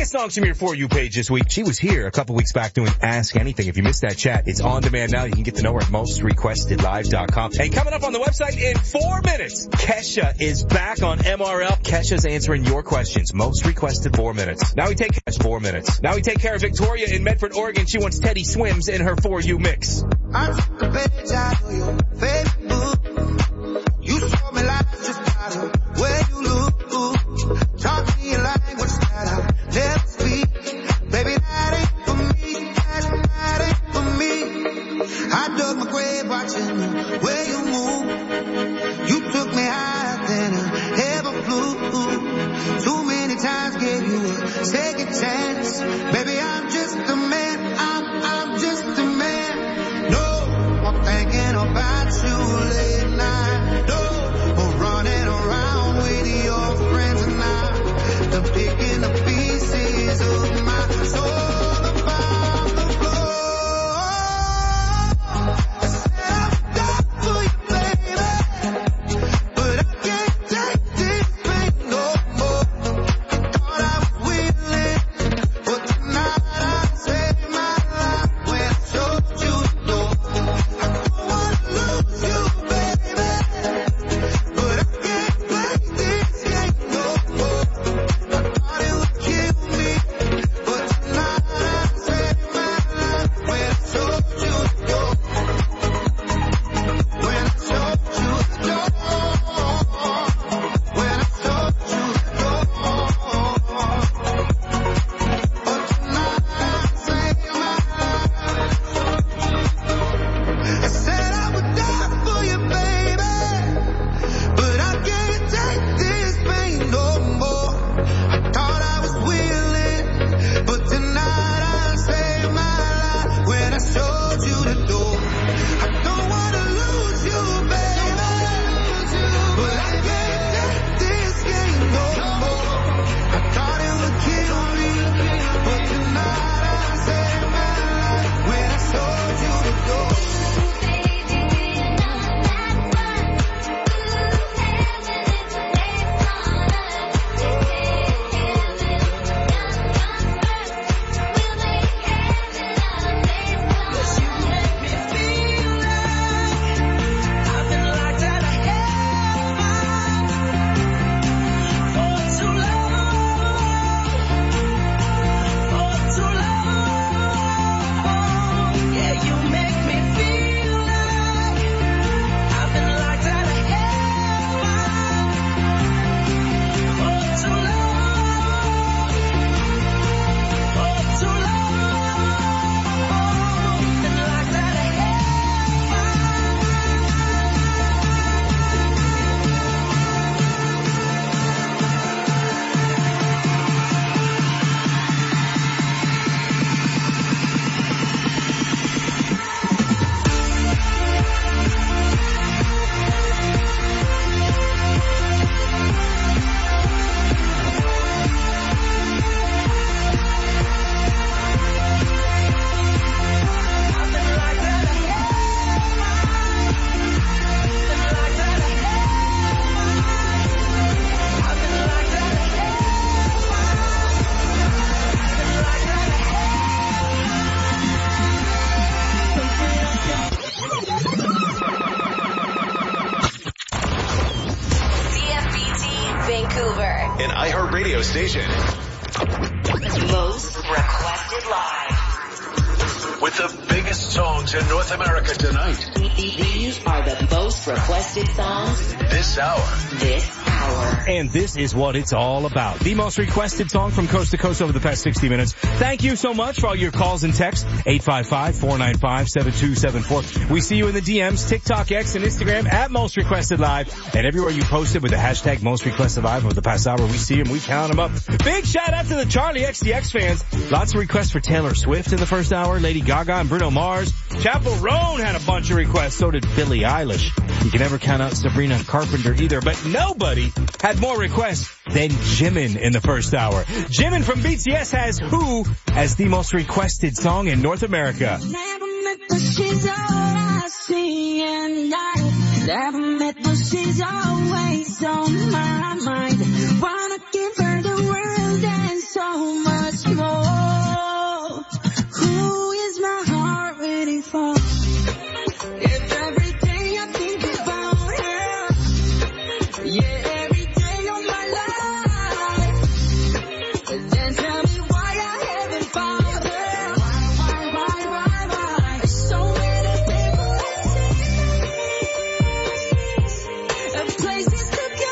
biggest songs from your For You page this week. She was here a couple weeks back doing Ask Anything. If you missed that chat, it's on demand now. You can get to know her at mostrequestedlive.com. Hey, coming up on the website in 4 minutes, Kesha is back on MRL. Kesha's answering your questions. Most requested 4 minutes. Now we take 4 minutes. Now we take care of Victoria in Medford, Oregon. She wants Teddy Swims in her For You mix. I took a page out of your Facebook. You showed me life just out of where you look. Talk me in language that I never speak. Baby, that ain't for me. That ain't for me. I dug my grave watching the way you move. You took me higher than I ever flew. Too many times gave you a second chance. Baby, I'm just a man. I'm just a man. No, I'm thinking about you late night. No, or running around with your friends and I. The picking the pieces of my soul about the floor. I said I'm down for you, baby, but I can't take this pain no more. I thought I was willing, but tonight I saved my life when I showed you the door. I don't wanna lose you, baby, but I can't play this game no more. I thought it would kill me, but tonight I saved my life when I showed you the door. When I showed you the door. When I showed you the door. But tonight I saved my life. I said I would die for you, baby, but I can't take this pain no more. I thought I was willing, but tonight I saved my life when I showed you the door. I don't wanna lose you, baby, but I can't take this game no more. I thought it would kill me, but tonight I saved my life when I showed you the door. Vancouver. An iHeartRadio station. Most requested live. With the biggest songs in North America tonight. These are the most requested songs This hour. this hour. And this is what it's all about. The most requested song from coast to coast over the past 60 minutes. Thank you so much for all your calls and texts. 855-495-7274. We see you in the DMs, TikTok, X, and Instagram at Most Requested Live. And everywhere you posted with the hashtag Most Requested Live over the past hour, we see them, we count them up. Big shout out to the Charlie XCX fans. Lots of requests for Taylor Swift in the first hour, Lady Gaga and Bruno Mars. Chapel Roan had a bunch of requests. So did Billie Eilish. You can never count out Sabrina Carpenter either, but nobody had more requests than Jimin in the first hour. Jimin from BTS has Who as the most requested song in North America. Never met, but she's all I see, and I never met, but she's always on my mind. Wanna give her the world and so much Then tell me why I haven't found her. Why? So many people and places to go.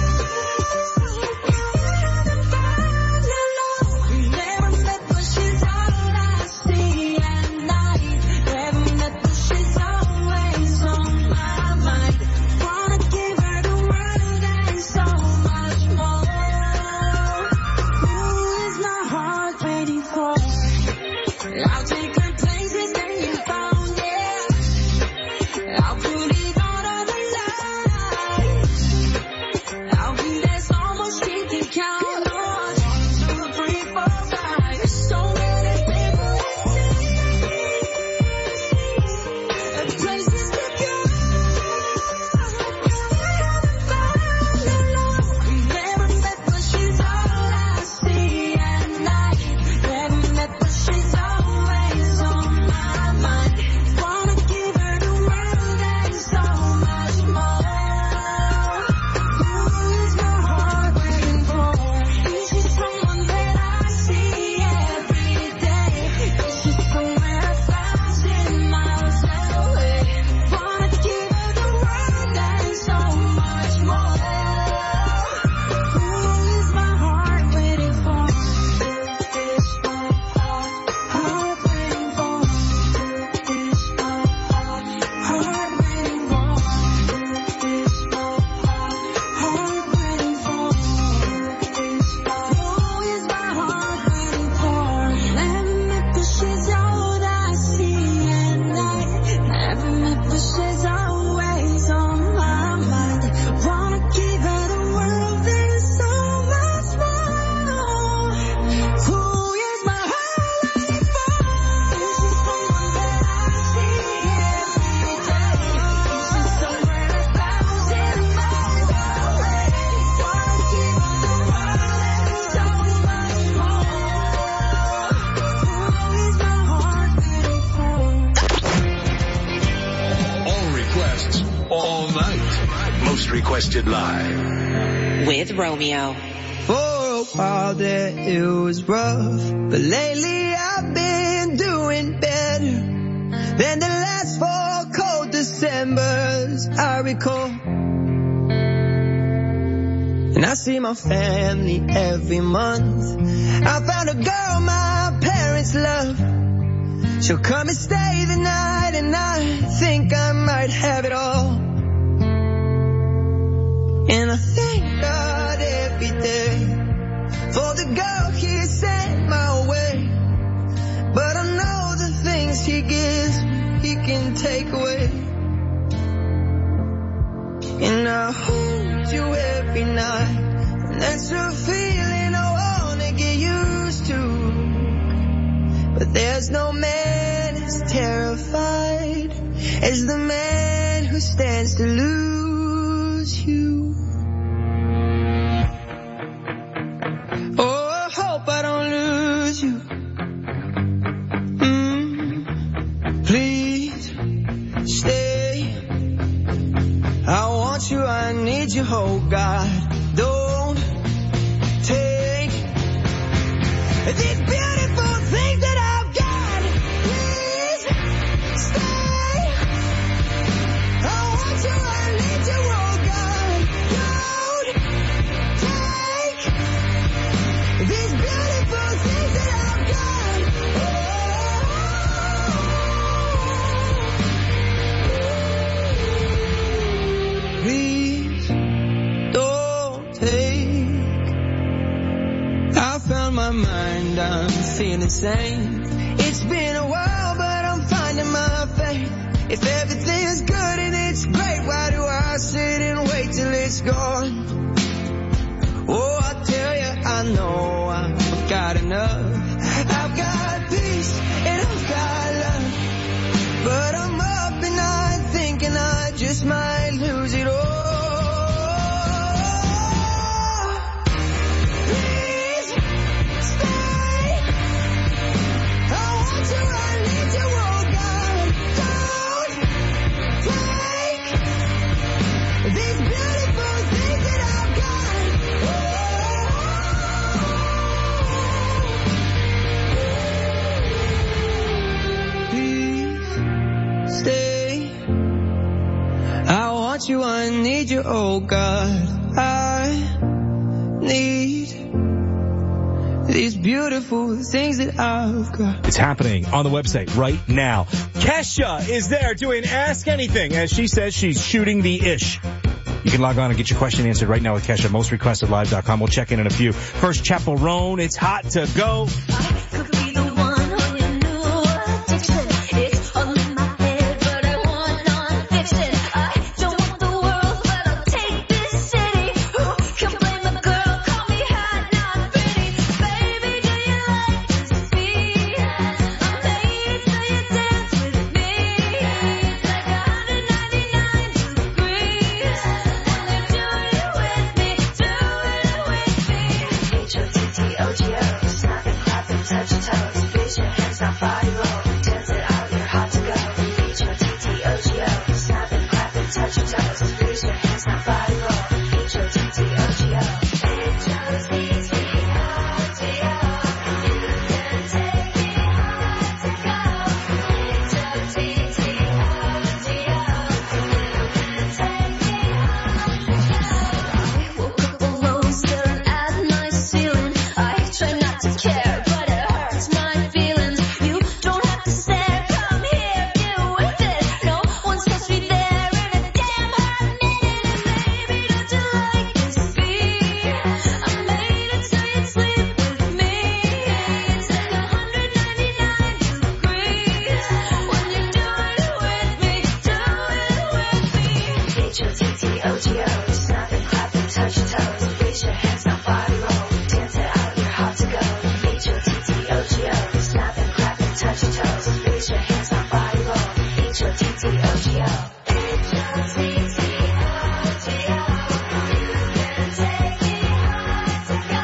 Haven't found her love. We never met, but she's all I see at night. Never met, but she's always on my mind. Wanna give her the world and so much more. Who is my heart waiting for? I'll take her places that you found, yeah. I'll put it on the line. I'll be there so much she can count on. 1, 2, 3, 4, 5. There's so many people and places to go. Haven't found her love. We never met, but she's all I see at night. Never met, but she's always on my mind. Wanna give her the world and so much more. Who is my heart waiting for? Is she someone that I see every day? Is she somewhere 1,000 miles away? Wanna give her the world and so much more. Who is my heart waiting for? Is my heart waiting for? Is my heart waiting for? Is my heart waiting for? Who is my heart waiting for? Never met, but she's all I see at night. Never met, but she's always on my mind. Wanna give her the world and so much more. Who is my heart waiting for? Is she someone that I see every day? Is she somewhere 1,000 miles away? Wanna give her the world and so much more. Who is my heart waiting for? All requests, all night. Most requested live. With Romeo. For a while there it was rough, but lately I've been doing better than the last 4 cold Decembers I recall. And I see my family every month. I found a girl my parents love. She'll come and stay the night, and I think I might have it all. And I thank God every day for the girl He sent my way. But I know the things He gives He can take away. And I hold you every night, and that's a feeling I wanna get used to. But there's no man as terrified as the man who stands to lose you. Oh, I hope I don't lose you. Please stay. I want you, I need you, oh God. Don't take these beautiful things that I've got. Please stay. I want you, I need you, oh God. Don't take these beautiful things that I've got. Please don't take. I found my mind, I'm feeling sane. It's been a while, but I'm finding my faith. If everything's good and it's great, why do I sit and wait till it's gone? Oh, I tell you, I know I've got enough. I've got peace and I've got love. But I'm up and I'm thinking I just might lose it all. Please stay. I want you, I need you, oh God. Don't take these beautiful things that I've got. here, oh God, I need these beautiful things that I've got. It's happening on the website right now. Kesha is there doing Ask Anything. As she says, she's shooting the ish. You can log on and get your question answered right now with Kesha, mostrequestedlive.com. We'll check in a few. First, Chaperone, it's hot to go. I could be the one on your new addiction. It's all in my head, but I want non-fiction. I don't want the world, but I'll take this city. Who can blame a girl? Call me hot, not pretty. Baby, do you like to speak? I'm made so you dance with me. It's like 199 degrees. And you do it with me, do it with me. H-O-T-T-O-G-O, snapping, clapping, touch your toes. Raise your hands, now body roll. Dance it out, you're hot to go. H-O-T-T-O-G-O, snapping, clapping, touch your toes. Raise your hands, now body roll. H-O-T-T-O-G-O. H-O-T-T-O-G-O. You can take me hard to go. H-O-T-T-O-G-O. You can take me hard to go. Woke up alone, staring at my ceiling. I try not to care, but it hurts my feelings. You don't have to stare, come here, get with it. No one's supposed to be there in a damn hot minute. And baby, don't you like this beat? I made it so you'd sleep with me. It's like 199 degrees. When you do it with me, do it with me. H-O-T-T-O-G-O, snapping, clapping, touch your toes. Raise your hands, now body roll. Dance it out, you're hot to go. H-O-T-T-O-G-O, snapping, clapping, touch your toes. Raise your hands, now body roll. H-O-T-T-O-G-O. H-O-T-T-O-G-O. You can take me hard to go.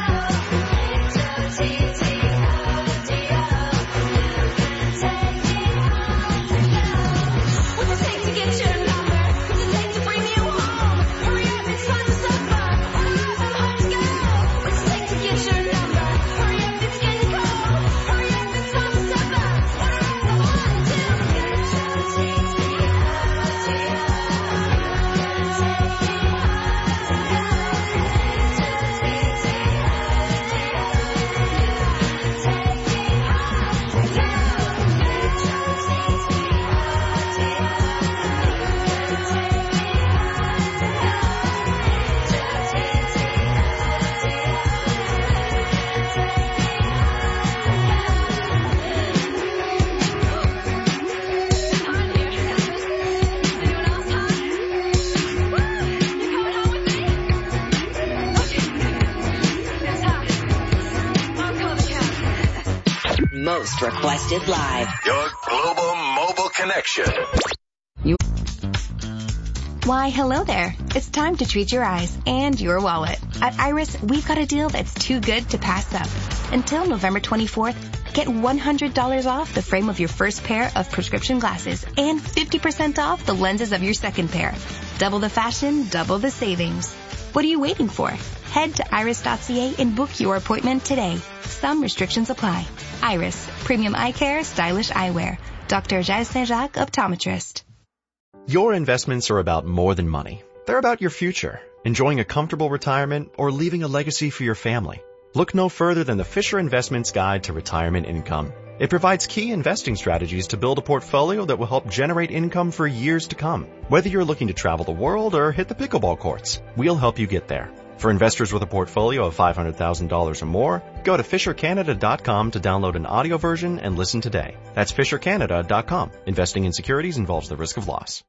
H-O-T-T-O-G-O. You can take me hard to go. What's it take to get your number? What's it take to bring you home? Hurry up, it's time to suffer. Hurry up, I'm hard to go. What's it take to get your number? Hurry up, it's getting cold. Hurry up, it's time to suffer. Hurry up, I'm hard to go. Most Requested Live. Your global mobile connection. Why, hello there. It's time to treat your eyes and your wallet. At Iris, we've got a deal that's too good to pass up. Until November 24th, get $100 off the frame of your first pair of prescription glasses and 50% off the lenses of your second pair. Double the fashion, double the savings. What are you waiting for? Head to iris.ca and book your appointment today. Some restrictions apply. Iris, premium eye care, stylish eyewear. Dr. Jazz Saint-Jacques, optometrist. Your investments are about more than money. They're about your future, enjoying a comfortable retirement or leaving a legacy for your family. Look no further than the Fisher Investments Guide to Retirement Income. It provides key investing strategies to build a portfolio that will help generate income for years to come. Whether you're looking to travel the world or hit the pickleball courts, we'll help you get there. For investors with a portfolio of $500,000 or more, go to FisherCanada.com to download an audio version and listen today. That's FisherCanada.com. Investing in securities involves the risk of loss.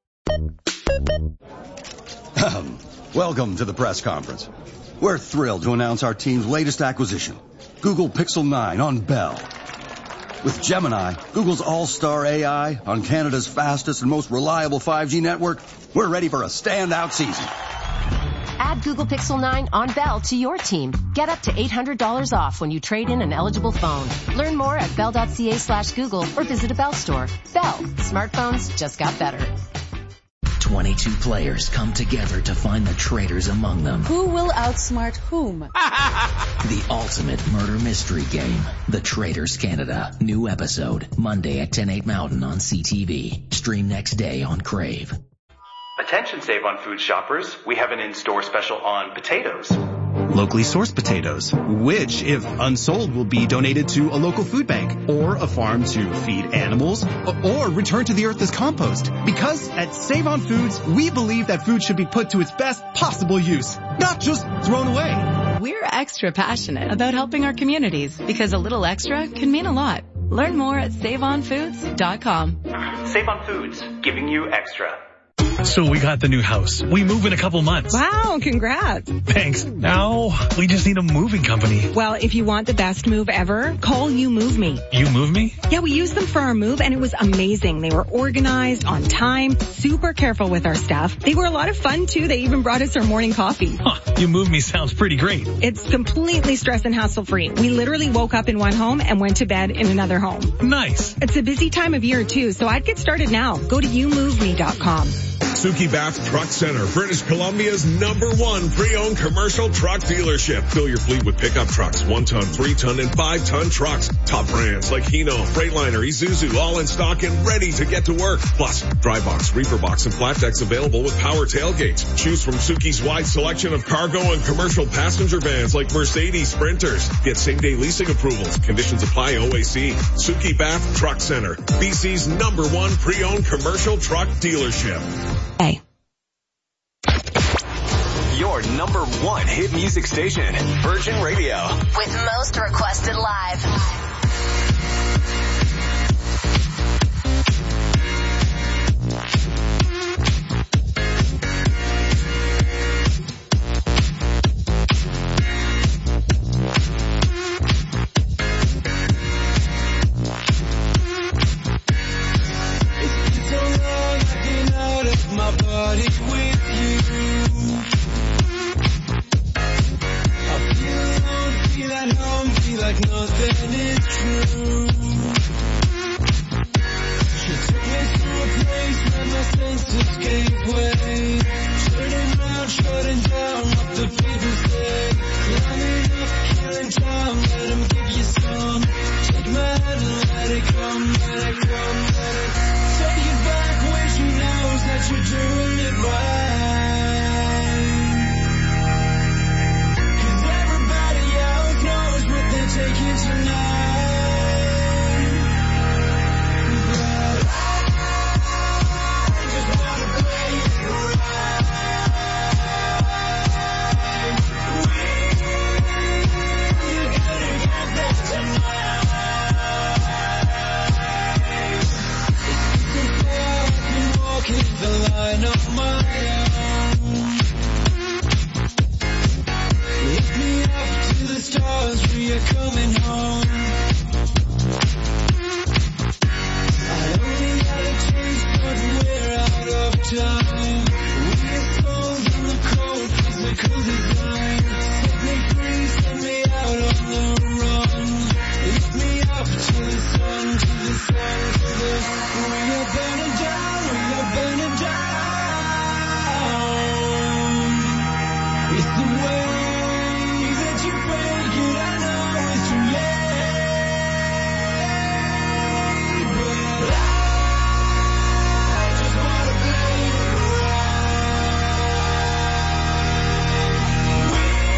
Welcome to the press conference. We're thrilled to announce our team's latest acquisition, Google Pixel 9 on Bell. With Gemini, Google's all-star AI on Canada's fastest and most reliable 5G network, we're ready for a standout season. Add Google Pixel 9 on Bell to your team. Get up to $800 off when you trade in an eligible phone. Learn more at bell.ca/Google or visit a Bell store. Bell. Smartphones just got better. 22 players come together to find the traitors among them. Who will outsmart whom? The ultimate murder mystery game. The Traitors Canada. New episode. Monday at 10/8 Mountain on CTV. Stream next day on Crave. Attention Save on Food shoppers, we have an in-store special on potatoes. Locally sourced potatoes, which, if unsold, will be donated to a local food bank or a farm to feed animals or return to the earth as compost. Because at Save on Foods, we believe that food should be put to its best possible use, not just thrown away. We're extra passionate about helping our communities because a little extra can mean a lot. Learn more at saveonfoods.com. Save on Foods, giving you extra. So we got the new house. We move in a couple months. Wow, congrats. Thanks. Now we just need a moving company. Well, if you want the best move ever, call You Move Me. You Move Me? Yeah, we used them for our move and it was amazing. They were organized, on time, super careful with our stuff. They were a lot of fun too. They even brought us our morning coffee. Huh, You Move Me sounds pretty great. It's completely stress and hassle free. We literally woke up in one home and went to bed in another home. Nice. It's a busy time of year too, so I'd get started now. Go to YouMoveMe.com. Suki Bath Truck Center, British Columbia's #1 pre-owned commercial truck dealership. Fill your fleet with pickup trucks, 1-ton, 3-ton, and 5-ton trucks. Top brands like Hino, Freightliner, Isuzu, all in stock and ready to get to work. Plus, dry box, reefer box, and flat decks available with power tailgates. Choose from Suki's wide selection of cargo and commercial passenger vans like Mercedes Sprinters. Get same-day leasing approvals. Conditions apply. OAC. Suki Bath Truck Center, BC's #1 pre-owned commercial truck dealership. Hey. Your #1 hit music station, Virgin Radio. With most requested live. My body with you. I feel alone, feel at home, feel like nothing is true. She took me to a place where my senses gave way. Turning around, shutting down what the people say. Climbing up, killing time, let them give you some. Take my hand and let it come, let it come, let it take it back when she knows that you're doing it right. 'Cause everybody else knows what they're taking tonight. But I just wanna play it right. We're gonna get that tonight. Walking the line of my own. Lift me up to the stars, we are coming home. I only had a taste, but we're out of time. We are souls in the cold, physical design. Set me free, send me out on the run. Lift me up to the sun, to the sun, to the sun. We are burning down, we are burning down. It's the way that you break it, I know it's too late. But I just wanna play it right.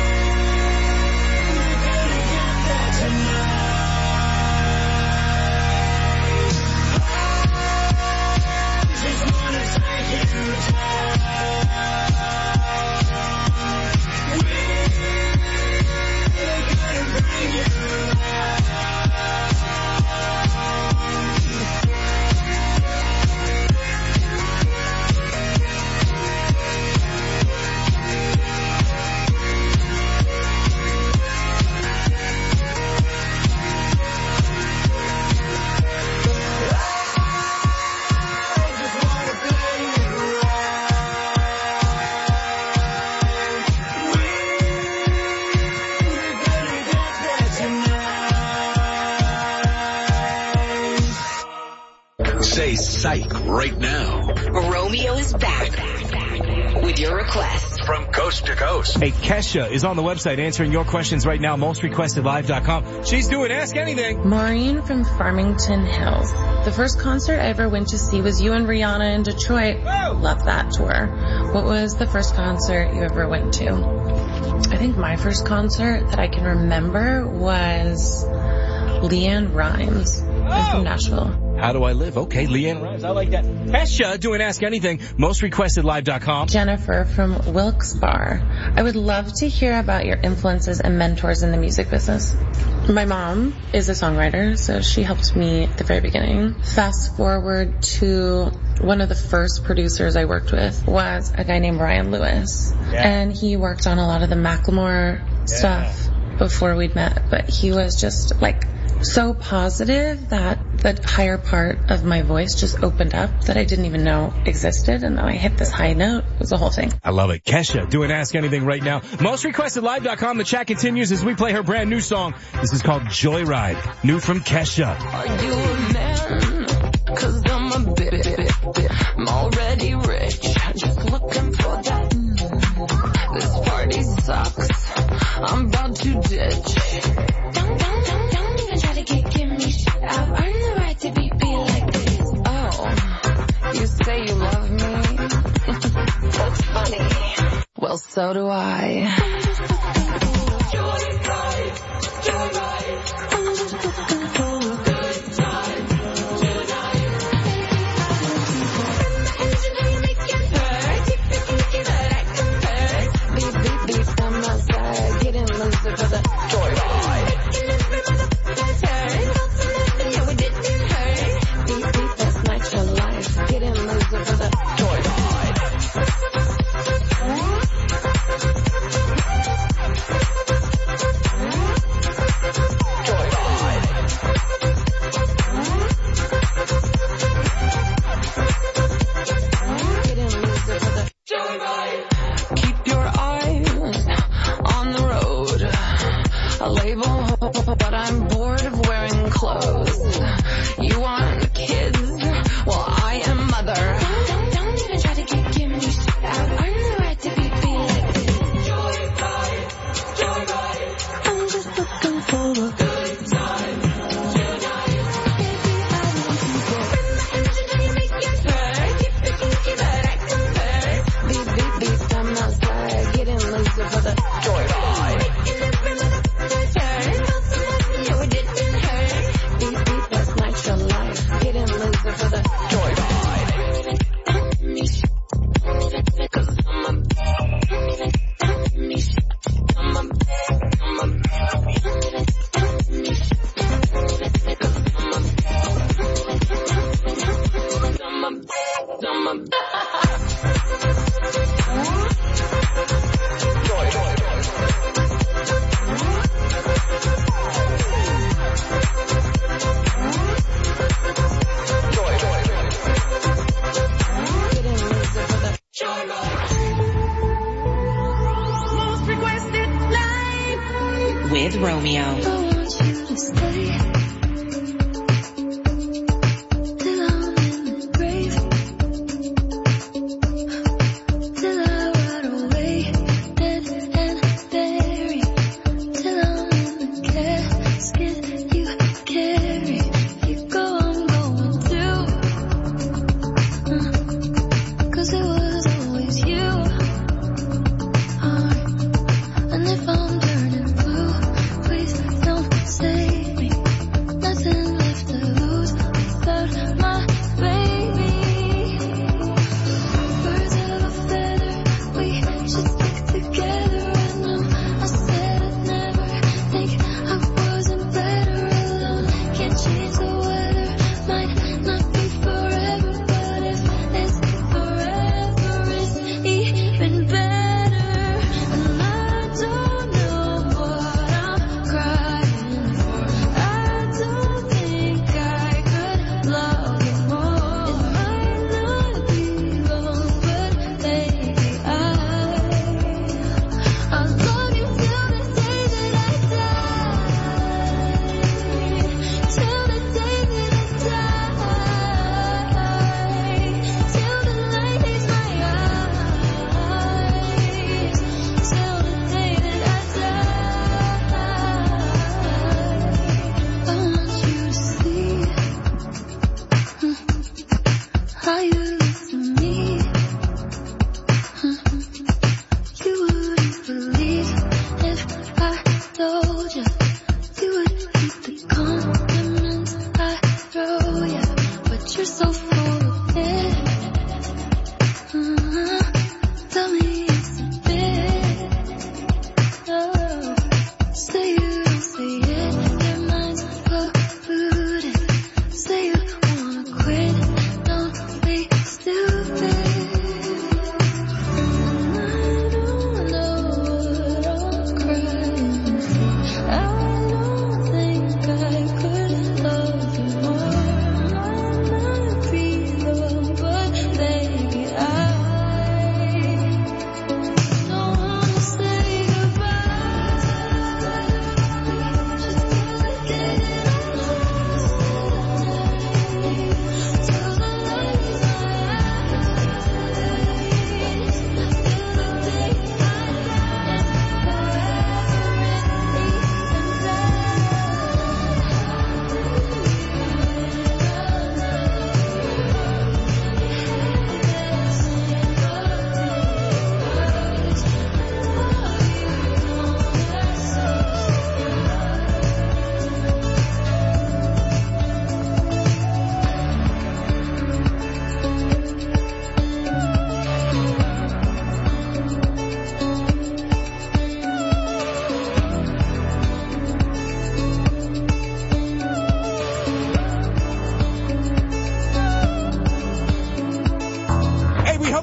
We're gonna get that tonight. Just wanna take you down. We're gonna bring you Say psych right now. Romeo is back with your request from coast to coast. Hey, Kesha is on the website answering your questions right now, mostrequestedlive.com. She's doing Ask Anything. Maureen from Farmington Hills. The first concert I ever went to see was you and Rihanna in Detroit. Love that tour. What was the first concert you ever went to? I think my first concert that I can remember was Leanne Rimes. I'm from Nashville. How do I live? Okay, Leanne Rimes. I like that. Kesha doing Ask Anything, mostrequestedlive.com. Jennifer from Wilkes-Barre. I would love to hear about your influences and mentors in the music business. My mom is a songwriter, so she helped me at the very beginning. Fast forward to one of the first producers I worked with was a guy named Ryan Lewis. Yeah. And he worked on a lot of the Macklemore stuff before we'd met, but he was just like so positive that the higher part of my voice just opened up that I didn't even know existed, and then I hit this high note. It was the whole thing. I love it. Kesha doing Ask Anything right now. Mostrequestedlive.com. The chat continues as we play her brand new song. This is called Joyride, new from Kesha. Are you a man? 'Cause I'm a bit. I'm already rich. Just looking for that. This party sucks. I'm about to ditch. Don't even try to give me shit. I've earned the right to be like this. Oh, you say you love me? That's funny. Well, so do I. Joyride, joyride. I'm just looking for a good time tonight. Engine, you make it hurt. Keep it, but I can hurt. Beep, from my side. Getting loser for the joyride. Making every motherfucker turn. Ultimately, yeah, we didn't hurt. Beep, that's not your life. Getting loser for the joyride. Keep your eyes on the road. A label, but I'm bored of wearing clothes. You want kids? Well, I am mother. Don't even try to give me shit. I've earned the right to be like this. Joyride, joyride. I'm just looking for a good time tonight. Engine, you make it hurt. Keep it kinky, but I can hurt. Beep, from my side. Getting loser for the joyride. Making every motherfucker turn. Ultimately, yeah, we didn't hurt. Beep, that's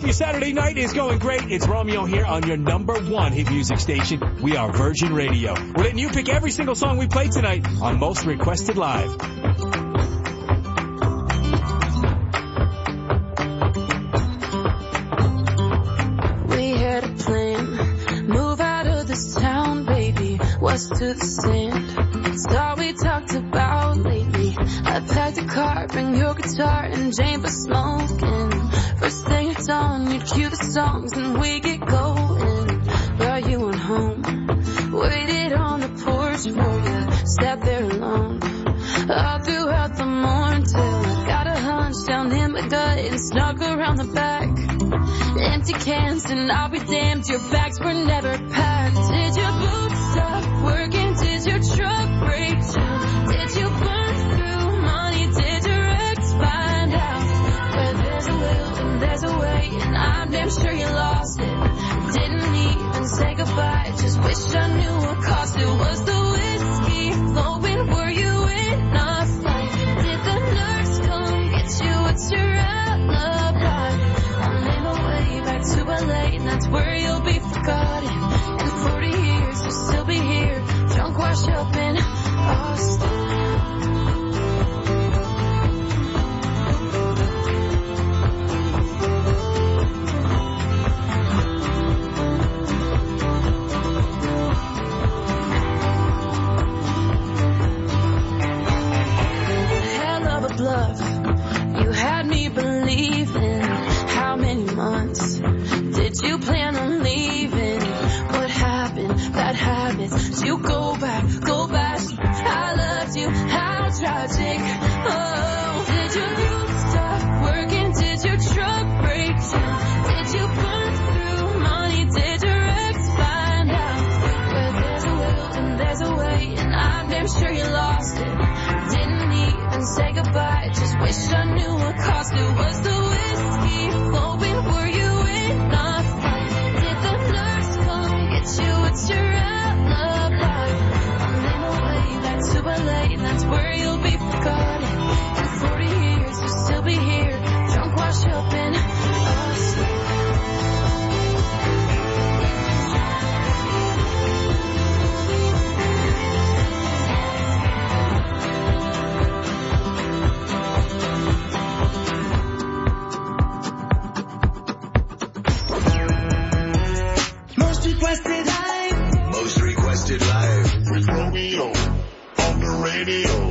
your Saturday night is going great. It's Romeo here on your number one hit music station. We are Virgin Radio. We're letting you pick every single song we play tonight on Most Requested Live. We had a plan, move out of this town, baby, west to the sand. It's all we talked about lately. I packed a car, bring your guitar and Jane for smoking. First thing at dawn, you cue the songs and we get going. Brought you on home, waited on the porch for you, sat there alone. All throughout the morning till I got a hunch down in my gut and snuck around the back. Empty cans and I'll be damned, your bags were never packed. Did your boots stop working? Did your truck break down? Did you burn through money? Did your ex find out? Where there's a will and there's a way, and I'm damn sure you lost it. Didn't even say goodbye, just wish I knew what cost it. Was the whiskey flowing? Were you in a fight? Did the nurse come get you? What's your alibi? I'm in my way back to LA, and that's where you'll be forgotten. In 40 years, you'll still be here, drunk, washed up in Austin. Hell of a bluff, you had me believing. How many months did you plan on leaving? What happened? Bad habits. You go back. I loved you. How tragic. Oh, did your youth stop working? Did your truck break down? Did you burn through money? Did your ex find out? Where there's a will and there's a way, and I'm damn sure you lost it. Didn't even say goodbye, just wish I knew what cost it. Was the whiskey flowing? Were you in a fight? Did the nurse come get you? What's your alibi? I'm in my way back to LA, and that's where you'll be forgotten. In 40 years, you'll still be here, drunk, washed up in Austin. Most requested live with Romeo on the radio.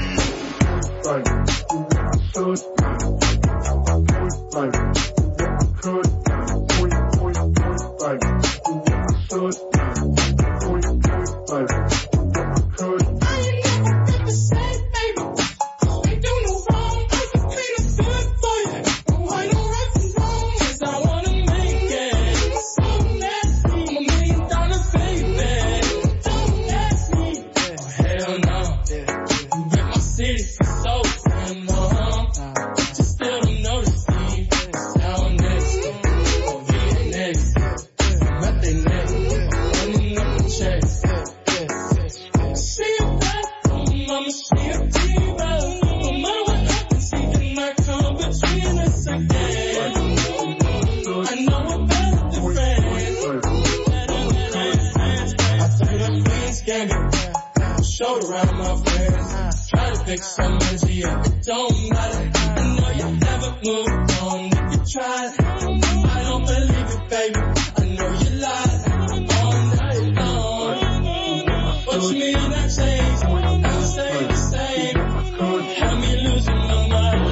Showed around my friends, try to pick some energy up, it don't matter. I know you never moved on if you tried. I don't believe it, baby, I know you lied all night long. But to me that changed, never stayed the same. Had me losing my mind.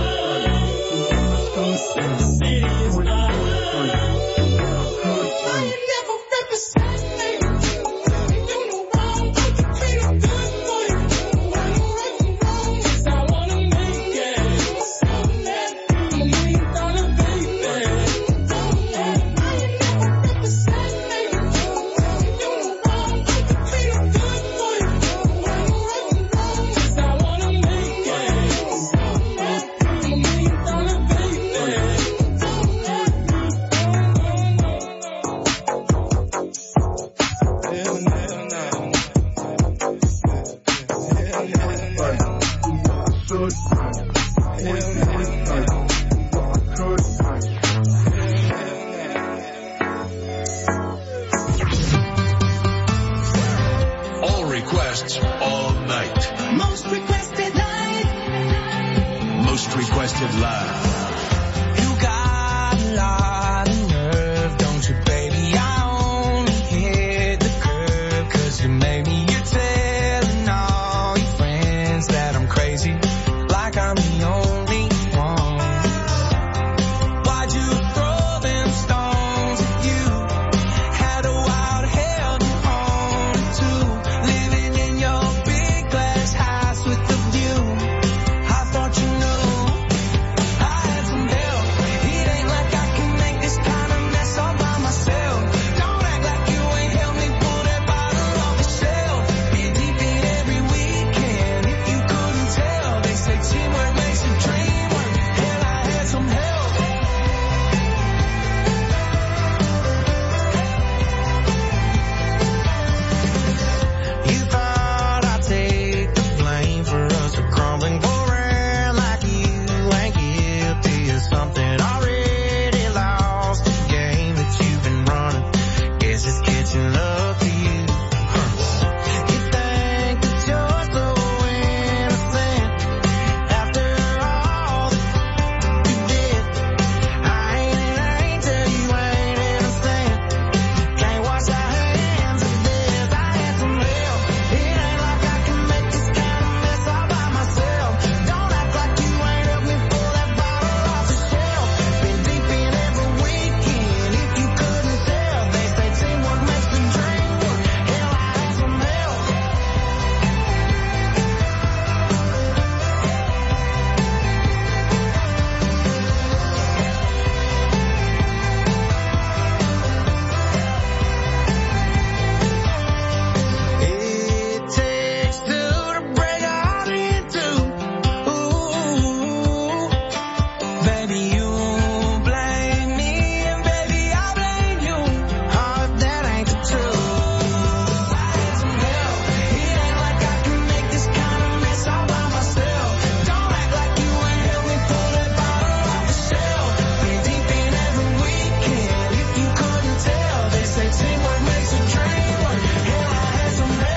The city is mine. I ain't never represented me. Most Requested Live. You got a lot of nerve, don't you, baby? I only hit the curb 'cause you made me. You're telling all your friends that I'm crazy, like I'm the only one. Why'd you throw them stones at you? Had a wild hell you wanted to. Living in your big glass house with the view. I thought you knew I had some help. It ain't like I can make this kind of mess all by myself. Don't act like you ain't helped me pull that bottle off the shelf. Been deep in every weekend. If you couldn't tell, they say teamwork makes the dream work. Hell, I had some help. You thought I'd take the blame for us a crumbling around like you ain't guilty of something already lost. The game that you've been running, guess it's catching up to you. You think that you're so innocent after all that you did. I ain't tell you ain't innocent. Can't wash our hands of this. I had some help. It ain't like I can make this kind of mess all by myself. Don't act like you ain't helped me pull that bottle off the shelf. Been deep in every weekend. If you couldn't tell, they say teamwork makes the dream work. Hell, I had some help. It takes two to break a heart in two. Ooh, baby, you blame me, and baby, I blame you. Oh, if that ain't the truth. I had some help. It ain't like I can make this kind of mess all by myself. Don't act like you ain't helped me pull that bottle off the shelf. Been deep in every weekend. If you couldn't tell, they say teamwork makes a dream work. Hell, I had some help.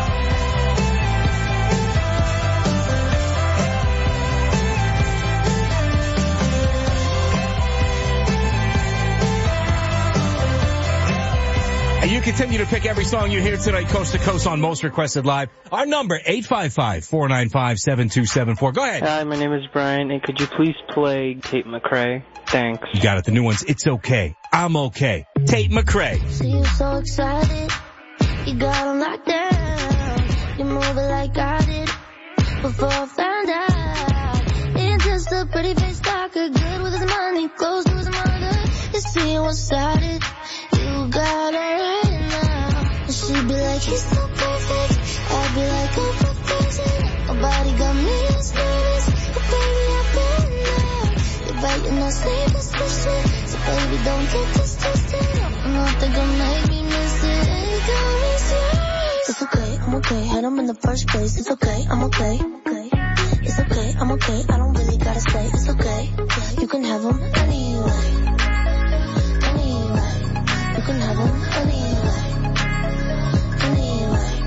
And you continue to pick every song you hear tonight, coast to coast on Most Requested Live. Our number, 855-495-7274. Go ahead. Hi, my name is Brian, and could you please play Tate McRae? Thanks. You got it. The new one's It's Okay. I'm Okay. Tate McRae. See you so excited, you got 'em locked down. You move it like I did before I found out. It's just a pretty face talker, good with his money, close to his mother. You see what's started, you got her right now. And she'd be like, he's so perfect. I'd be like, oh, for crazy. My body got me as nervous, but baby, I've been there. You're biting my sleeve, suspicion. So baby, don't get this twisted. I don't think I'll make me miss it. Anytime it's yours. It's okay, I'm okay. Had him in the first place. It's okay, I'm okay. It's okay, I'm okay. I don't really gotta say. It's okay. You can have him anyway. Anyway. You can have him anyway. Anyway.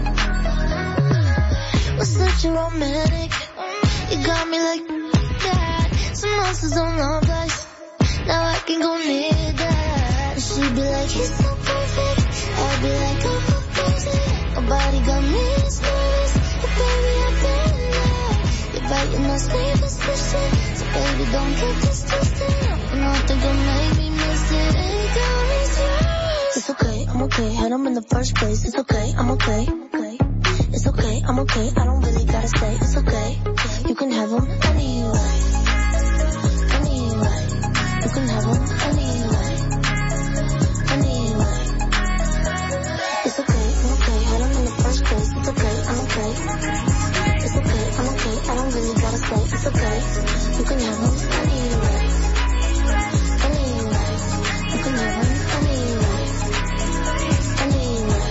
We're such a romantic. You got me like that. Some monsters on our place. Now I can go near that. And she'd be like, he's so perfect. I'd be like, oh, for crazy. My body got me as nervous, but baby, I've been there. You're biting my sleeve, suspicion. So baby, don't get this twisted. I don't think I'll make me miss it. Anytime it's yours. It's okay, I'm okay. Had him in the first place. It's okay, I'm okay. It's okay, I'm okay. I don't really gotta say. It's okay. You can have him anyway. Anyway. You can have him anyway. Anyway. It's okay, I'm okay. Had him in the first place. It's okay, I'm okay. It's okay, I'm okay. I don't really gotta say. It's okay. You can have him anyway. Anyway. You can have him anyway. Anyway.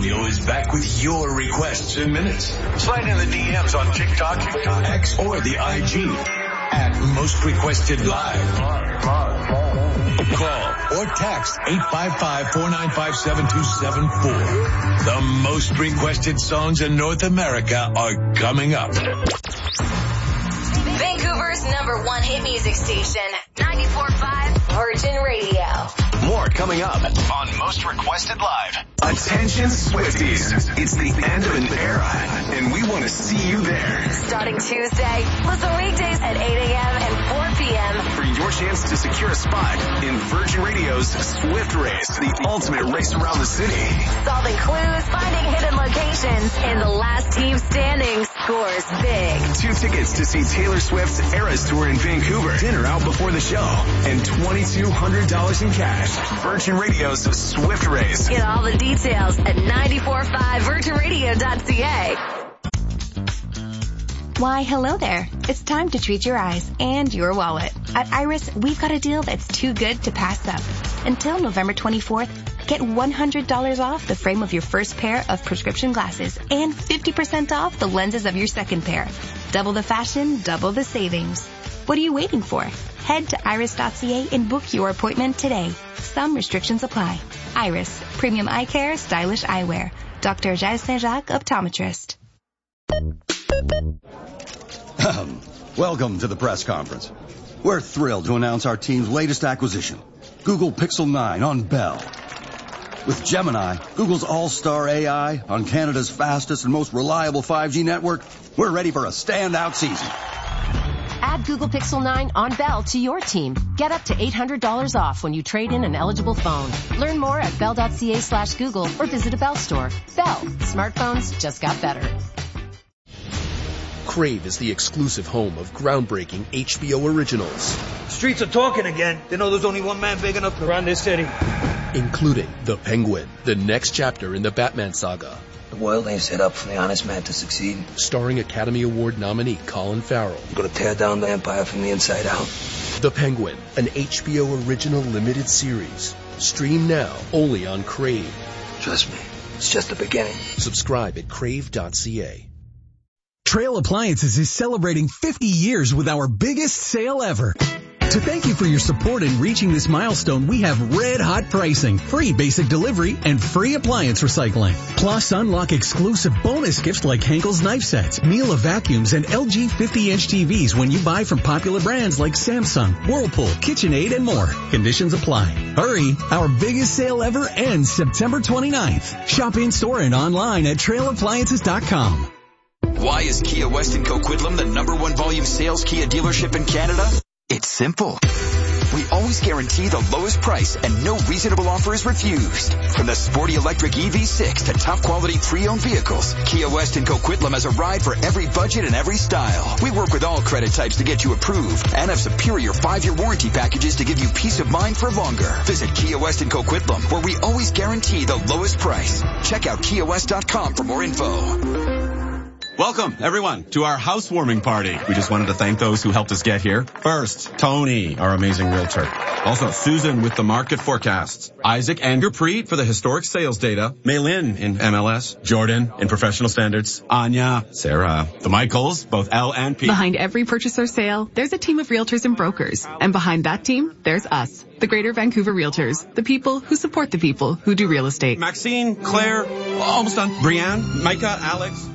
Romeo is back with your requests in minutes. Slide in the DMs on TikTok, X, or the IG at Most Requested Live. Call or text 855-495-7274. The most requested songs in North America are coming up. Vancouver's #1 hit music station, 94.5 Virgin Radio. More coming up on Most Requested Live. Attention Swifties. It's the end of an era, and we want to see you there. Starting Tuesday, listen weekdays at 8 a.m. and 4 p.m. for your chance to secure a spot in Virgin Radio's Swift Race, the ultimate race around the city. Solving clues, finding hidden locations, and the last team standing scores big. 2 tickets to see Taylor Swift's Eras Tour in Vancouver, dinner out before the show, and $2,200 in cash. Virgin Radio's Swift Race. Get all the details at 945virginradio.ca. Why, hello there. It's time to treat your eyes and your wallet. At Iris, we've got a deal that's too good to pass up. Until November 24th, get $100 off the frame of your first pair of prescription glasses and 50% off the lenses of your second pair. Double the fashion, double the savings. What are you waiting for? Head to iris.ca and book your appointment today. Some restrictions apply. Iris, premium eye care, stylish eyewear. Dr. Jazz Saint-Jacques, optometrist. Welcome to the press conference. We're thrilled to announce our team's latest acquisition, Google Pixel 9 on Bell. With Gemini, Google's all-star AI on Canada's fastest and most reliable 5G network, we're ready for a standout season. Add Google Pixel 9 on Bell to your team. Get up to $800 off when you trade in an eligible phone. Learn more at bell.ca/Google or visit a Bell store. Bell. Smartphones just got better. Crave is the exclusive home of groundbreaking HBO originals. Streets are talking again. They know there's only one man big enough to run this city. Including The Penguin, the next chapter in the Batman saga. The world ain't set up for the honest man to succeed. Starring Academy Award nominee Colin Farrell. I'm gonna tear down the empire from the inside out. The Penguin, an HBO original limited series. Stream now, only on Crave. Trust me, it's just the beginning. Subscribe at crave.ca. Trail Appliances is celebrating 50 years with our biggest sale ever. To thank you for your support in reaching this milestone, we have red hot pricing, free basic delivery, and free appliance recycling. Plus, unlock exclusive bonus gifts like Henkel's knife sets, Miele vacuums, and LG 50-inch TVs when you buy from popular brands like Samsung, Whirlpool, KitchenAid, and more. Conditions apply. Hurry! Our biggest sale ever ends September 29th. Shop in-store and online at trailappliances.com. Why is Kia West & Coquitlam the #1 volume sales Kia dealership in Canada? It's simple. We always guarantee the lowest price and no reasonable offer is refused. From the sporty electric EV6 to top quality pre-owned vehicles, Kia West & Coquitlam has a ride for every budget and every style. We work with all credit types to get you approved and have superior 5-year warranty packages to give you peace of mind for longer. Visit Kia West & Coquitlam, where we always guarantee the lowest price. Check out KiaWest.com for more info. Welcome, everyone, to our housewarming party. We just wanted to thank those who helped us get here. First, Tony, our amazing realtor. Also, Susan with the market forecasts. Isaac and Gurpreet for the historic sales data. Maylin in MLS. Jordan in professional standards. Anya, Sarah, the Michaels, both L and P. Behind every purchase or sale, there's a team of realtors and brokers. And behind that team, there's us, the Greater Vancouver Realtors, the people who support the people who do real estate. Maxine, Claire, almost done. Brianne, Micah, Alex.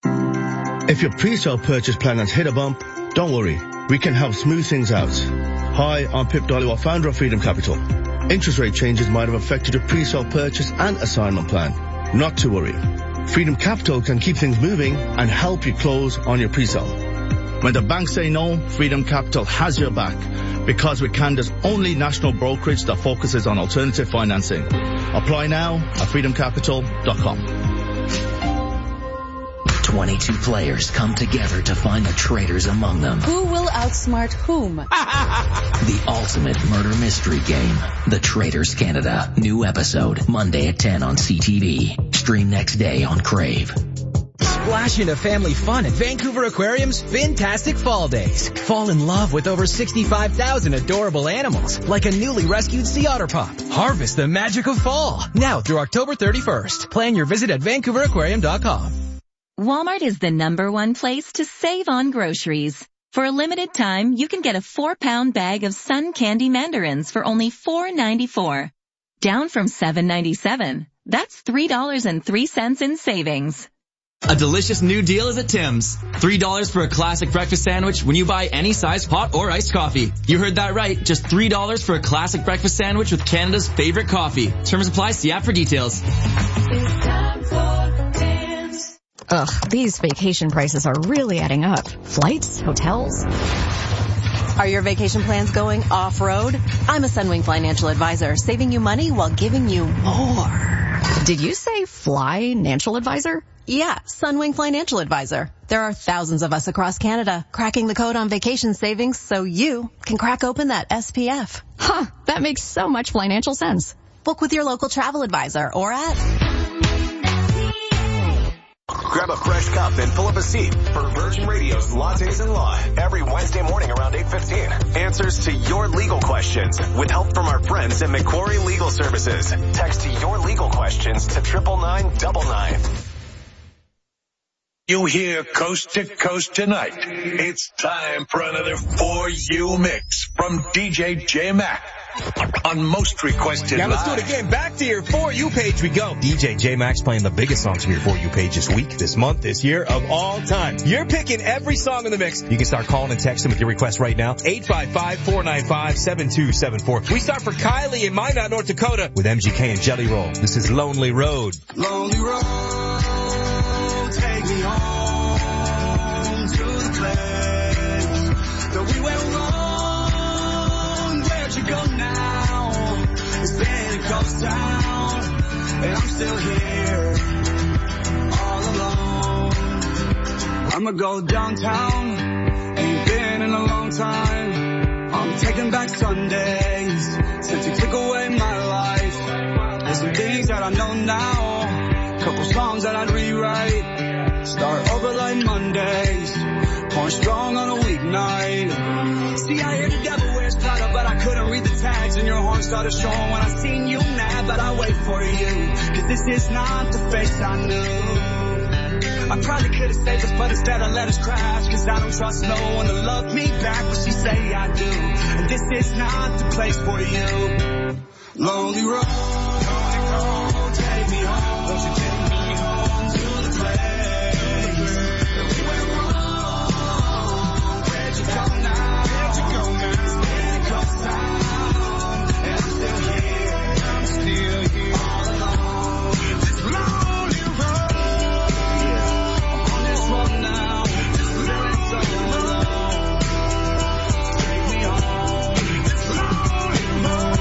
If your pre-sale purchase plan has hit a bump, don't worry. We can help smooth things out. Hi, I'm Pip Dhaliwal, founder of Freedom Capital. Interest rate changes might have affected your pre-sale purchase and assignment plan. Not to worry. Freedom Capital can keep things moving and help you close on your pre-sale. When the banks say no, Freedom Capital has your back because we're Canada's only national brokerage that focuses on alternative financing. Apply now at freedomcapital.com. 22 players come together to find the traitors among them. Who will outsmart whom? The ultimate murder mystery game. The Traitors Canada. New episode Monday at 10 on CTV. Stream next day on Crave. Splash into family fun at Vancouver Aquarium's Fantastic Fall Days. Fall in love with over 65,000 adorable animals, like a newly rescued sea otter pup. Harvest the magic of fall, now through October 31st. Plan your visit at VancouverAquarium.com. Walmart is the #1 place to save on groceries. For a limited time, you can get a 4-pound bag of Sun Candy mandarins for only $4.94. Down from $7.97. That's $3.03 in savings. A delicious new deal is at Tim's. $3 for a classic breakfast sandwich when you buy any size hot or iced coffee. You heard that right. Just $3 for a classic breakfast sandwich with Canada's favorite coffee. Terms apply. See app for details. Ugh, these vacation prices are really adding up. Flights, hotels. Are your vacation plans going off-road? I'm a Sunwing Financial Advisor, saving you money while giving you more. Did you say financial advisor? Yeah, Sunwing Financial Advisor. There are thousands of us across Canada cracking the code on vacation savings so you can crack open that SPF. Huh, that makes so much financial sense. Book with your local travel advisor or at... Grab a fresh cup and pull up a seat for Virgin Radio's Lattes and Law every Wednesday morning around 8:15. Answers to your legal questions with help from our friends at Macquarie Legal Services. Text your legal questions to 99999. You hear Coast to Coast tonight. It's time for another For You mix from DJ J-Mac on Most Requested Now let's do Live. it again. Back to your For You page we go. DJ J-Max playing the biggest songs from your For You page this week, this month, this year, of all time. You're picking every song in the mix. You can start calling and texting with your request right now. 855-495-7274. We start for Kylie in Minot, North Dakota with MGK and Jelly Roll. This is Lonely Road. Lonely road, take me home to the place that we went wrong. Where'd you go now? It's been a ghost town, and I'm still here, all alone. I'ma go downtown, ain't been in a long time. I'm taking back Sundays, since you took away my life. There's some things that I know now, couple songs that I'd rewrite. Start over like Mondays, pouring strong on a weeknight. See, I hear the devil wears Prada, but I couldn't read the tags, and your horn started showing when I seen you mad, but I wait for you, cause this is not the face I knew. I probably could've saved us, but instead I let us crash, cause I don't trust no one to love me back, but she say I do, and this is not the place for you. Lonely road, take me home, won't you take me home to the place that we went wrong. Where'd you go now? It's been a ghost town, and I'm still here, all alone. This lonely road, I'm on this road now, feeling so alone. Take me home, this lonely road.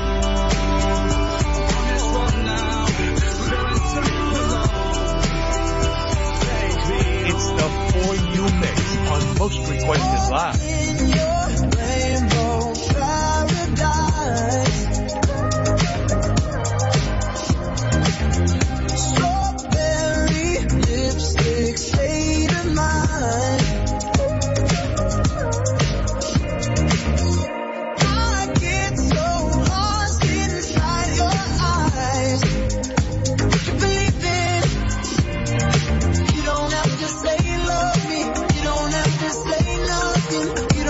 It's the For You mix on Most Requested Live. In your rainbow paradise, strawberry lipstick shade of mine. I get so lost inside your eyes. You believe it. You don't have to say you love me. You don't have to say nothing. You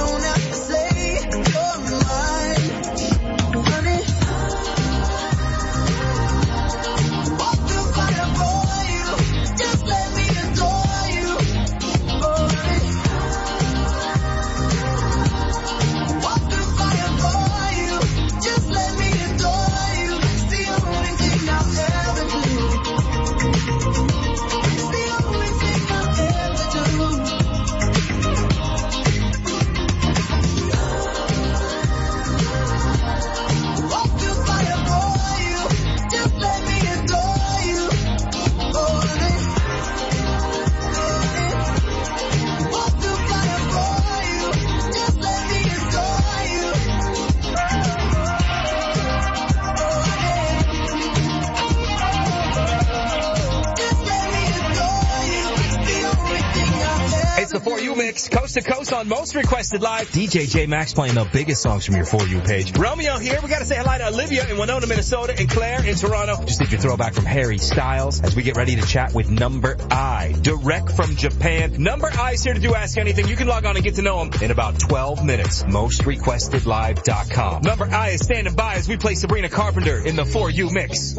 It's the For You Mix, coast to coast on Most Requested Live. DJ J Max playing the biggest songs from your For You page. Romeo here. We got to say hello to Olivia in Winona, Minnesota, and Claire in Toronto. Just did your throwback from Harry Styles as we get ready to chat with Number I, direct from Japan. Number I is here to do Ask Anything. You can log on and get to know him in about 12 minutes. MostRequestedLive.com. Number I is standing by as we play Sabrina Carpenter in the For You Mix.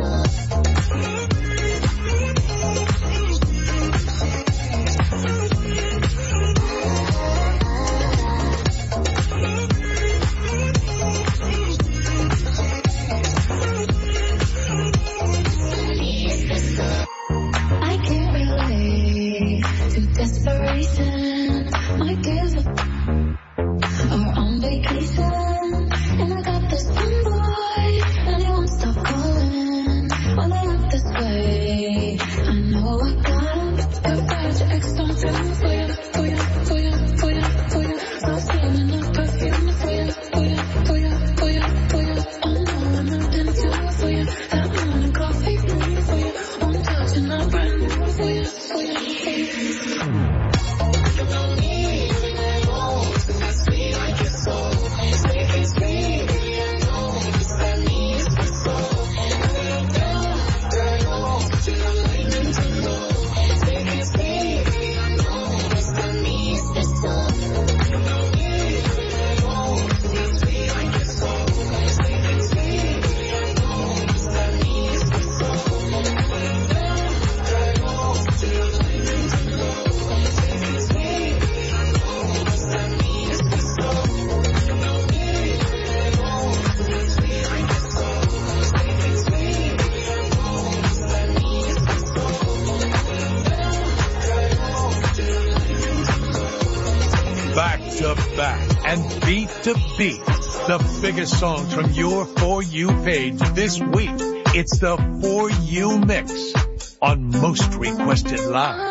To beat the biggest songs from your For You page this week. It's the For You Mix on Most Requested Live.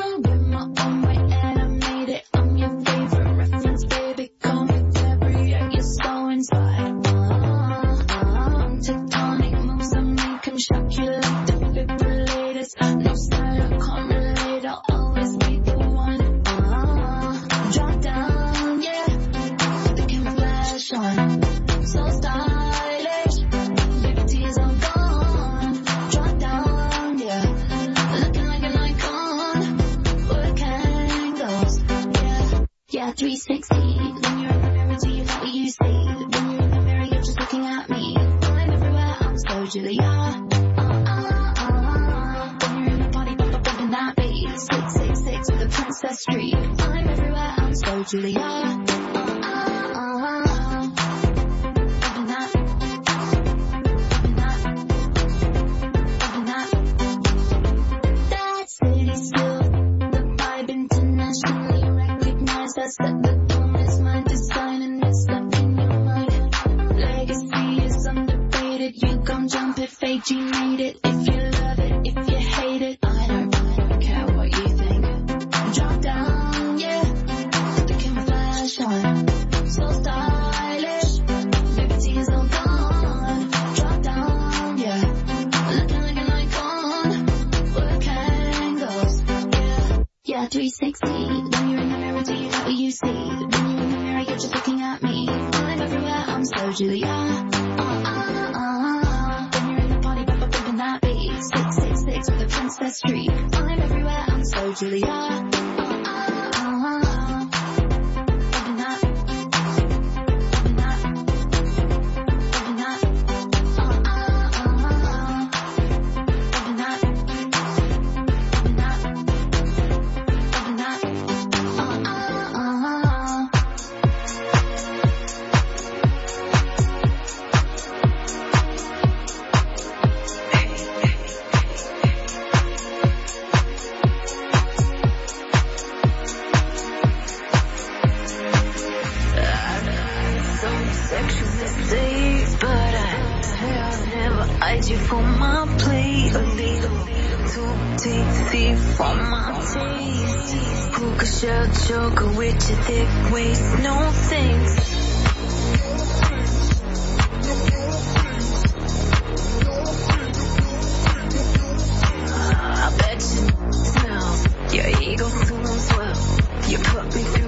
You put me through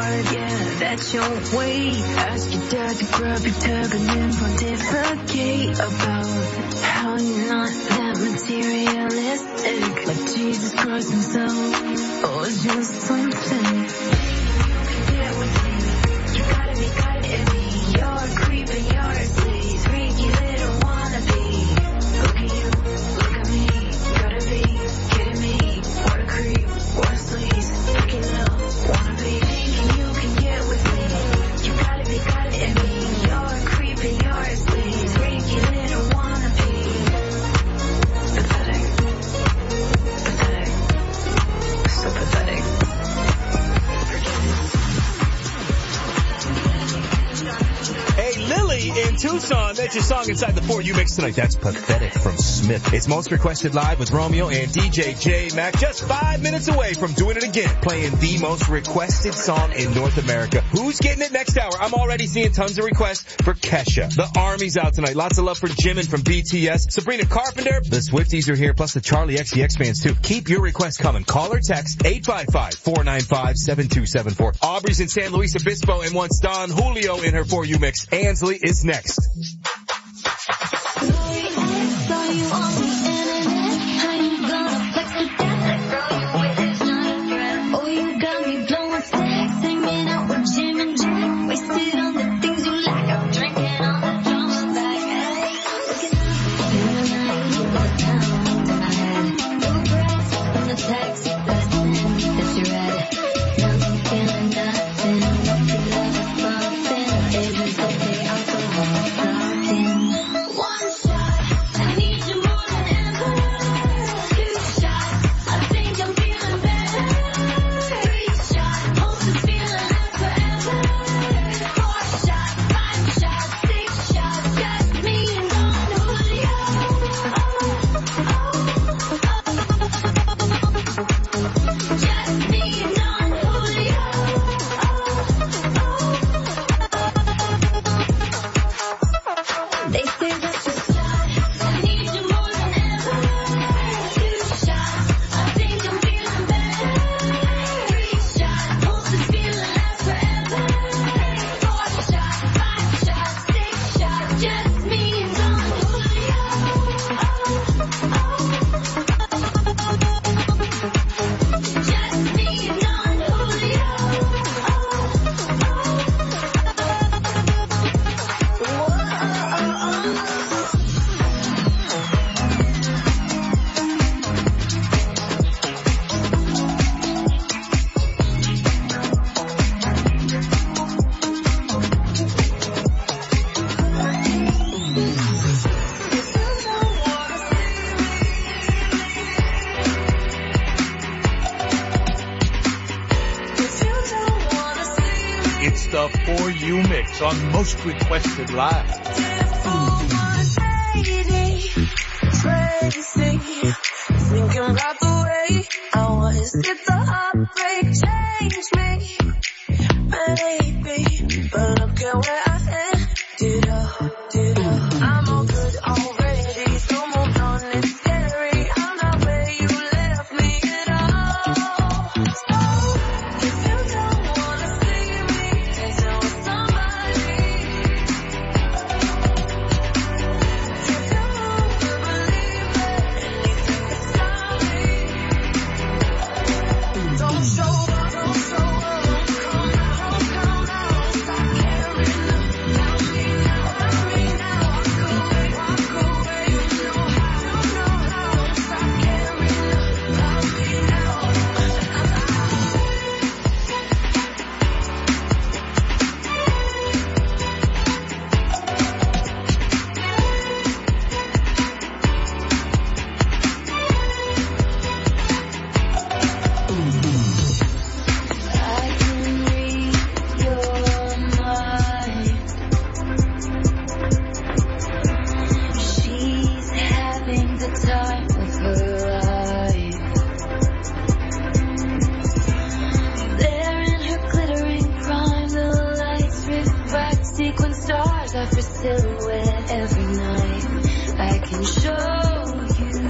hard, yeah, that's your way. Ask your dad to grab your tab and then pontificate about how you're not that materialistic, like Jesus Christ himself, or just something. Get with me, you gotta be guiding me. You're a creep and you're a sleaze, freaky little wannabe. Look at you, look at me, gotta be kidding me. What a creep, what a sleaze, freaky little wannabe. Thinking you can get with me, you gotta be guiding me. You're a creep and you're a sleaze, freaky little wannabe. Pathetic, pathetic, so pathetic. Hey, Lily in Tucson, that's your song inside the 4U mix tonight. That's Pathetic from Smith. It's Most Requested Live with Romeo and DJ J Mac. Just 5 minutes away from doing it again, playing the most requested song in North America. Who's getting it next hour? I'm already seeing tons of requests for Kesha. The Army's out tonight. Lots of love for Jimin from BTS. Sabrina Carpenter. The Swifties are here, plus the Charlie XCX fans too. Keep your requests coming. Call or text 855-495-7274. Aubrey's in San Luis Obispo and wants Don Julio in her 4U mix. Ansley is next. On Most Requested Live. Thinking about the way I was, did the heartbreak change me, baby? But look at where I ended up. I'm all good already, so moved on, it's scary. I'm not where you left me at all. So if you don't wanna see me, then tell somebody. If you want to believe it, anything is sorry. Don't show up, don't show up. Come out, stop caring about me now, walk away, you know how, stop caring about me now. I can read your mind. She's having the time of her life. There in her glittering prime, the lights refract sequin stars off her silhouette every night. I can show you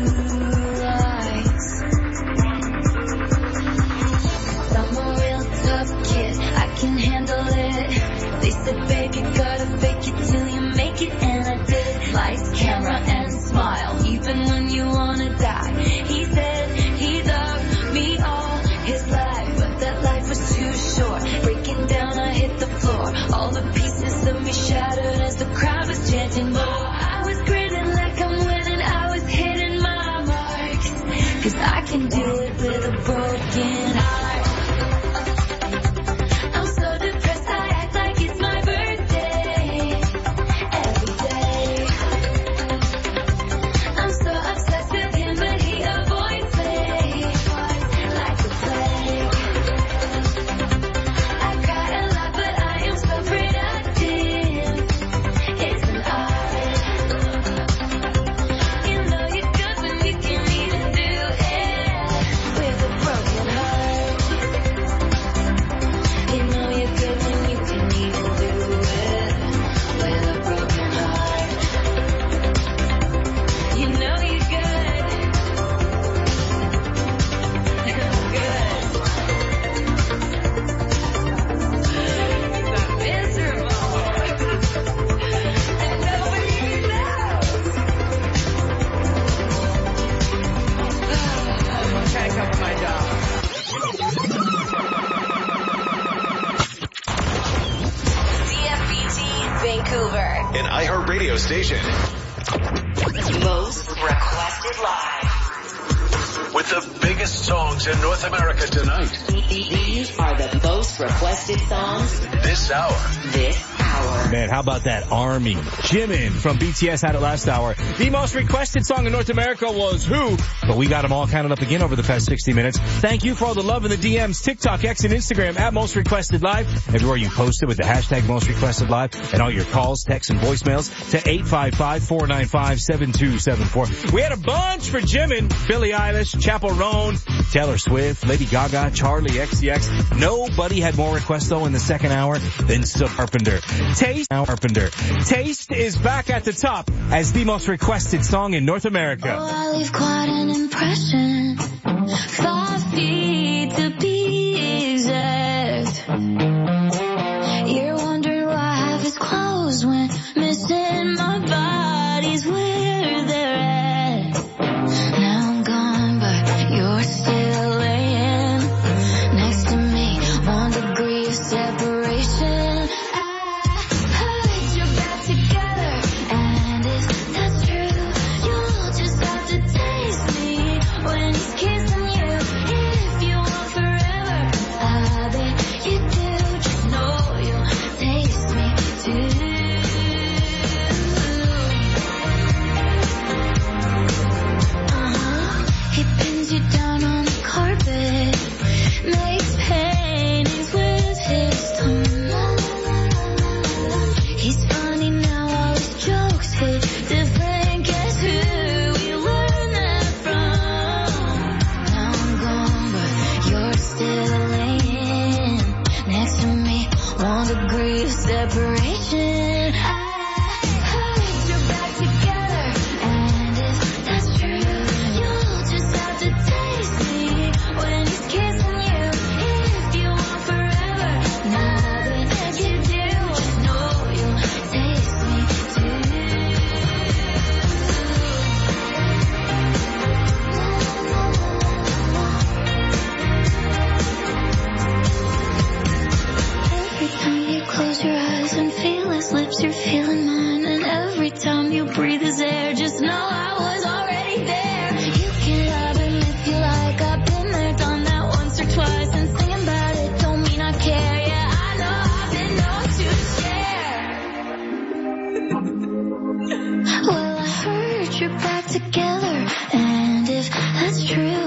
lights. I'm a real tough kid. I can handle it. They said, babe, you gotta fake it till you make it, and I did. Lights, camera, and smile, even when you wanna die. He said he loved me all his life, but that life was too short. Breaking down, I hit the floor. All the pieces of me shattered as the crowd was chanting more. I was grinning like I'm winning, I was hitting my marks, 'cause I can do it with a broken heart. Station. Most requested live. With the biggest songs in North America tonight. These are the most requested songs this hour. Man, how about that Army? Jimin from BTS had it last hour. The most requested song in North America was Who? But we got them all counted up again over the past 60 minutes. Thank you for all the love in the DMs, TikTok, X, and Instagram at Most Requested Live. Everywhere you post it with the hashtag Most Requested Live, and all your calls, texts, and voicemails to 855-495-7274. We had a bunch for Jimin, Billie Eilish, Chappell Roan, Taylor Swift, Lady Gaga, Charlie XCX. Nobody had more requests though in the second hour than Carpenter. Taste is back at the top as the most requested song in North America. Oh, I leave quite an impression. 5 feet to be exact. You're wondering why I have his clothes when missing my body's where they're at. Now I'm gone, but you're still laying next to me. 1 degree of separation. Together, and if that's true,